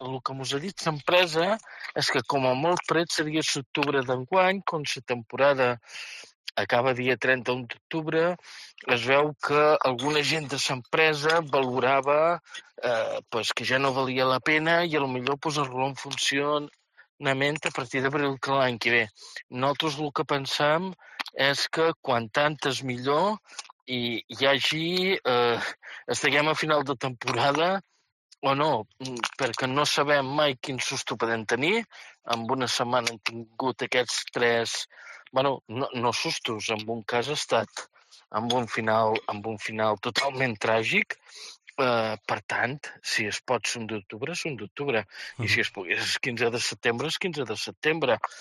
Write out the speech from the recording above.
el que mos ha dit l'empresa és que com a molt pret seria l'octubre d'enguany, quan la temporada acaba dia 31 d'octubre, es veu que alguna gent de l'empresa valorava pues, que ja no valia la pena i potser posar-lo en funcionament a partir d'abril que l'any que ve. Nosaltres el que pensam és que quan tant és millor i hi hagi, estiguem a final de temporada o no, perquè no sabem mai quin susto podem tenir. En una setmana hem tingut aquests 3, no sustos, en un cas ha estat amb un final totalment tràgic. Per tant, si es pot ser un d'octubre, és un d'octubre. I si es pogués 15 de setembre, és 15 de setembre.